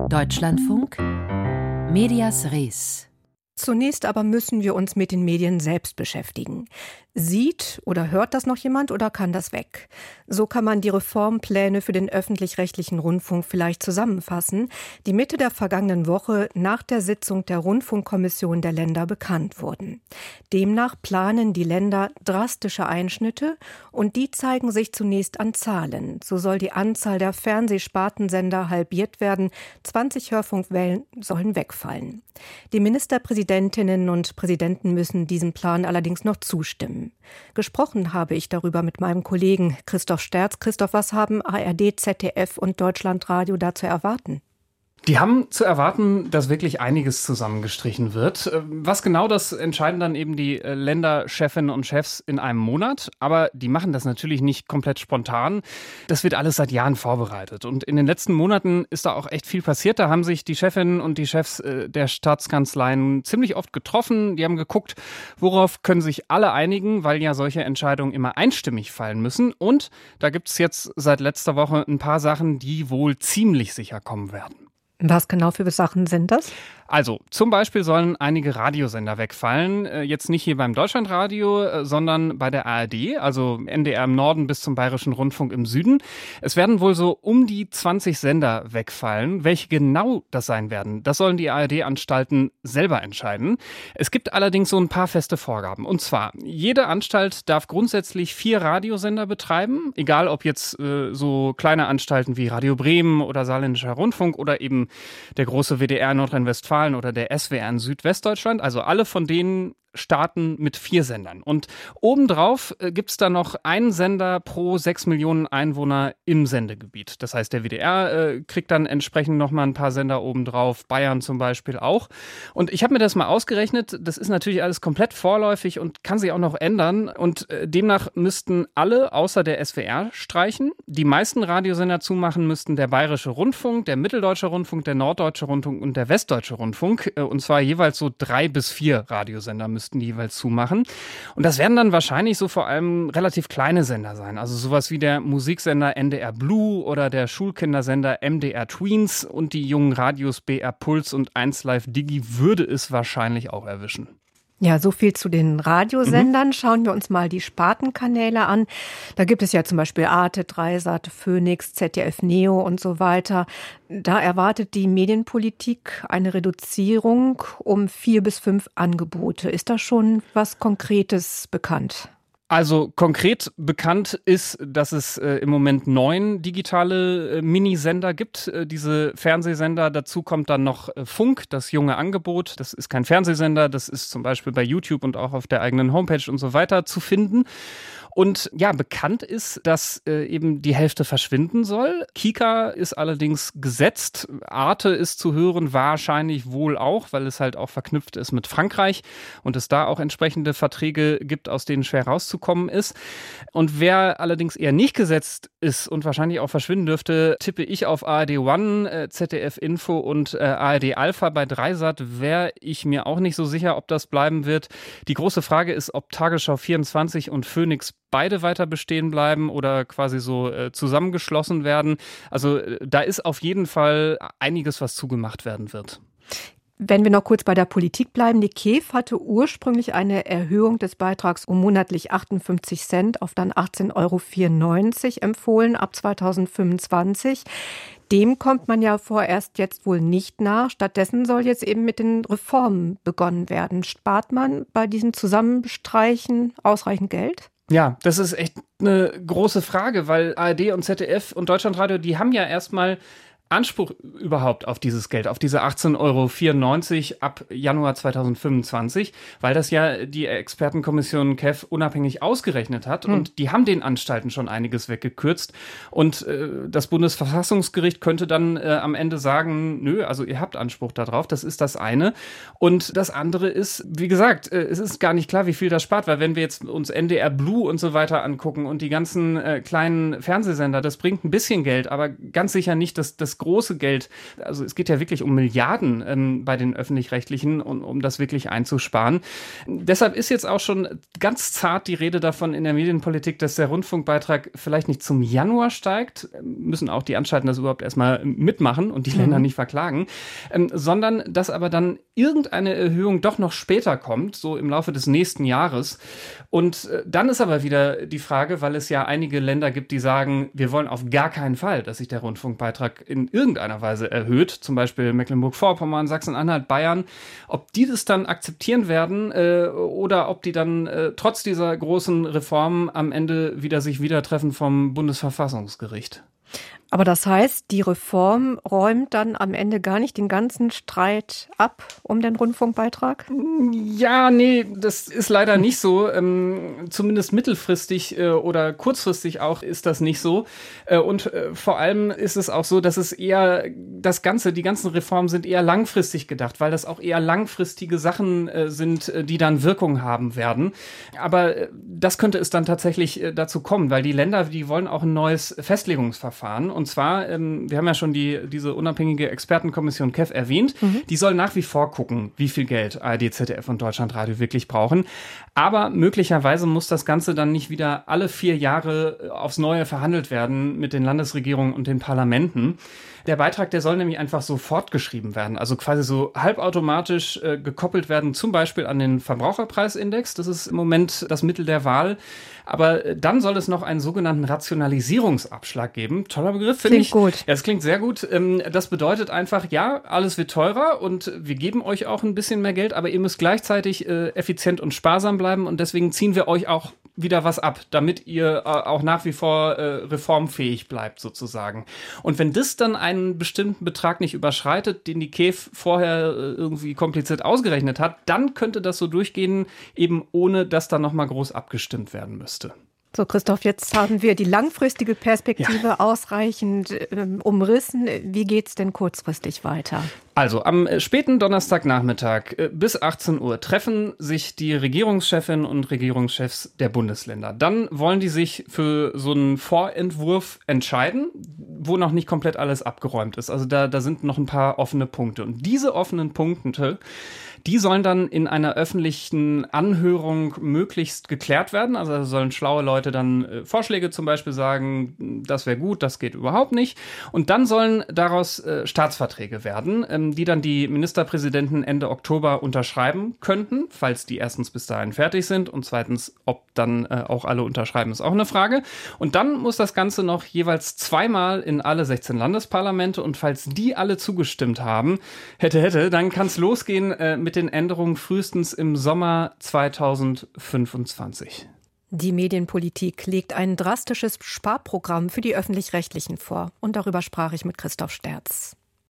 Deutschlandfunk Medias Res. Zunächst aber müssen wir uns mit den Medien selbst beschäftigen. Sieht oder hört das noch jemand oder kann das weg? So kann man die Reformpläne für den öffentlich-rechtlichen Rundfunk vielleicht zusammenfassen, die Mitte der vergangenen Woche nach der Sitzung der Rundfunkkommission der Länder bekannt wurden. Demnach planen die Länder drastische Einschnitte und die zeigen sich zunächst an Zahlen. So soll die Anzahl der Fernsehspartensender halbiert werden, 20 Hörfunkwellen sollen wegfallen. Die Ministerpräsidentinnen und Präsidenten müssen diesem Plan allerdings noch zustimmen. Gesprochen habe ich darüber mit meinem Kollegen Christoph Sterz. Christoph, was haben ARD, ZDF und Deutschlandradio da zu erwarten? Die haben zu erwarten, dass wirklich einiges zusammengestrichen wird. Was genau, das entscheiden dann eben die Länderchefinnen und Chefs in einem Monat. Aber die machen das natürlich nicht komplett spontan. Das wird alles seit Jahren vorbereitet. Und in den letzten Monaten ist da auch echt viel passiert. Da haben sich die Chefinnen und die Chefs der Staatskanzleien ziemlich oft getroffen. Die haben geguckt, worauf können sich alle einigen, weil ja solche Entscheidungen immer einstimmig fallen müssen. Und da gibt es jetzt seit letzter Woche ein paar Sachen, die wohl ziemlich sicher kommen werden. Was genau für Sachen sind das? Also zum Beispiel sollen einige Radiosender wegfallen. Jetzt nicht hier beim Deutschlandradio, sondern bei der ARD, also NDR im Norden bis zum Bayerischen Rundfunk im Süden. Es werden wohl so um die 20 Sender wegfallen. Welche genau das sein werden, das sollen die ARD-Anstalten selber entscheiden. Es gibt allerdings so ein paar feste Vorgaben. Und zwar, jede Anstalt darf grundsätzlich 4 Radiosender betreiben. Egal ob jetzt so kleine Anstalten wie Radio Bremen oder Saarländischer Rundfunk oder eben der große WDR Nordrhein-Westfalen oder der SWR in Südwestdeutschland. Also alle von denen starten mit 4 Sendern. Und obendrauf gibt es dann noch einen Sender pro 6 Millionen Einwohner im Sendegebiet. Das heißt, der WDR kriegt dann entsprechend nochmal ein paar Sender obendrauf, Bayern zum Beispiel auch. Und ich habe mir das mal ausgerechnet, das ist natürlich alles komplett vorläufig und kann sich auch noch ändern. Und demnach müssten alle außer der SWR streichen. Die meisten Radiosender zumachen müssten der Bayerische Rundfunk, der Mitteldeutsche Rundfunk, der Norddeutsche Rundfunk und der Westdeutsche Rundfunk. Und zwar jeweils so 3 bis 4 Radiosender müssten die jeweils zumachen. Und das werden dann wahrscheinlich so vor allem relativ kleine Sender sein. Also sowas wie der Musiksender NDR Blue oder der Schulkindersender MDR Tweens und die jungen Radios BR Puls und 1Live Digi würde es wahrscheinlich auch erwischen. Ja, so viel zu den Radiosendern. Schauen wir uns mal die Spartenkanäle an. Da gibt es ja zum Beispiel Arte, Dreisat, Phoenix, ZDF Neo und so weiter. Da erwartet die Medienpolitik eine Reduzierung um 4 bis 5 Angebote. Ist da schon was Konkretes bekannt? Also konkret bekannt ist, dass es im Moment 9 digitale Minisender gibt, diese Fernsehsender. Dazu kommt dann noch Funk, das junge Angebot. Das ist kein Fernsehsender, das ist zum Beispiel bei YouTube und auch auf der eigenen Homepage und so weiter zu finden. Und ja, bekannt ist, dass eben die Hälfte verschwinden soll. Kika ist allerdings gesetzt. Arte ist zu hören, wahrscheinlich wohl auch, weil es halt auch verknüpft ist mit Frankreich und es da auch entsprechende Verträge gibt, aus denen schwer rauszukommen ist. Und wer allerdings eher nicht gesetzt ist und wahrscheinlich auch verschwinden dürfte, tippe ich auf ARD One, ZDF Info und ARD Alpha. Bei Dreisat wäre ich mir auch nicht so sicher, ob das bleiben wird. Die große Frage ist, ob Tagesschau 24 und Phoenix beide weiter bestehen bleiben oder quasi so zusammengeschlossen werden. Also da ist auf jeden Fall einiges, was zugemacht werden wird. Wenn wir noch kurz bei der Politik bleiben, die KEF hatte ursprünglich eine Erhöhung des Beitrags um monatlich 58 Cent auf dann 18,94 € empfohlen ab 2025. Dem kommt man ja vorerst jetzt wohl nicht nach. Stattdessen soll jetzt eben mit den Reformen begonnen werden. Spart man bei diesen Zusammenstreichen ausreichend Geld? Ja, das ist echt eine große Frage, weil ARD und ZDF und Deutschlandradio, die haben ja erstmal Anspruch überhaupt auf dieses Geld, auf diese 18,94 € ab Januar 2025, weil das ja die Expertenkommission KEF unabhängig ausgerechnet hat und die haben den Anstalten schon einiges weggekürzt und das Bundesverfassungsgericht könnte dann am Ende sagen, nö, also ihr habt Anspruch darauf, das ist das eine. Und das andere ist, wie gesagt, es ist gar nicht klar, wie viel das spart, weil wenn wir jetzt uns NDR Blue und so weiter angucken und die ganzen kleinen Fernsehsender, das bringt ein bisschen Geld, aber ganz sicher nicht das große Geld, also es geht ja wirklich um Milliarden bei den Öffentlich-Rechtlichen, um das wirklich einzusparen. Deshalb ist jetzt auch schon ganz zart die Rede davon in der Medienpolitik, dass der Rundfunkbeitrag vielleicht nicht zum Januar steigt, müssen auch die Anstalten das überhaupt erstmal mitmachen und die Länder nicht verklagen, sondern dass aber dann irgendeine Erhöhung doch noch später kommt, so im Laufe des nächsten Jahres. Und dann ist aber wieder die Frage, weil es ja einige Länder gibt, die sagen, wir wollen auf gar keinen Fall, dass sich der Rundfunkbeitrag in irgendeiner Weise erhöht, zum Beispiel Mecklenburg-Vorpommern, Sachsen-Anhalt, Bayern, ob die das dann akzeptieren werden oder ob die dann trotz dieser großen Reformen am Ende sich wieder treffen vom Bundesverfassungsgericht. Aber das heißt, die Reform räumt dann am Ende gar nicht den ganzen Streit ab um den Rundfunkbeitrag? Ja, nee, das ist leider nicht so. Zumindest mittelfristig oder kurzfristig auch ist das nicht so. Und vor allem ist es auch so, dass es eher die ganzen Reformen sind eher langfristig gedacht, weil das auch eher langfristige Sachen sind, die dann Wirkung haben werden. Aber das könnte es dann tatsächlich dazu kommen, weil die Länder, die wollen auch ein neues Festlegungsverfahren. Und zwar, wir haben ja schon diese unabhängige Expertenkommission KEF erwähnt, die soll nach wie vor gucken, wie viel Geld ARD, ZDF und Deutschlandradio wirklich brauchen. Aber möglicherweise muss das Ganze dann nicht wieder alle 4 Jahre aufs Neue verhandelt werden mit den Landesregierungen und den Parlamenten. Der Beitrag, der soll nämlich einfach so fortgeschrieben werden, also quasi so halbautomatisch gekoppelt werden, zum Beispiel an den Verbraucherpreisindex. Das ist im Moment das Mittel der Wahl. Aber dann soll es noch einen sogenannten Rationalisierungsabschlag geben. Toller Begriff, finde ich. Klingt gut. Ja, das klingt sehr gut. Das bedeutet einfach, ja, alles wird teurer und wir geben euch auch ein bisschen mehr Geld, aber ihr müsst gleichzeitig effizient und sparsam bleiben und deswegen ziehen wir euch auch wieder was ab, damit ihr auch nach wie vor reformfähig bleibt sozusagen. Und wenn das dann einen bestimmten Betrag nicht überschreitet, den die KEF vorher irgendwie kompliziert ausgerechnet hat, dann könnte das so durchgehen, eben ohne dass da nochmal groß abgestimmt werden müsste. So, Christoph, jetzt haben wir die langfristige Perspektive ausreichend umrissen. Wie geht's denn kurzfristig weiter? Also am späten Donnerstagnachmittag bis 18 Uhr treffen sich die Regierungschefinnen und Regierungschefs der Bundesländer. Dann wollen die sich für so einen Vorentwurf entscheiden, wo noch nicht komplett alles abgeräumt ist. Also da sind noch ein paar offene Punkte. Und diese offenen Punkte, die sollen dann in einer öffentlichen Anhörung möglichst geklärt werden. Also da sollen schlaue Leute dann Vorschläge zum Beispiel sagen, das wäre gut, das geht überhaupt nicht. Und dann sollen daraus Staatsverträge werden, die dann die Ministerpräsidenten Ende Oktober unterschreiben könnten, falls die erstens bis dahin fertig sind und zweitens, ob dann auch alle unterschreiben, ist auch eine Frage. Und dann muss das Ganze noch jeweils 2-mal in alle 16 Landesparlamente und falls die alle zugestimmt haben, dann kann es losgehen mit den Änderungen frühestens im Sommer 2025. Die Medienpolitik legt ein drastisches Sparprogramm für die Öffentlich-Rechtlichen vor. Und darüber sprach ich mit Christoph Sterz.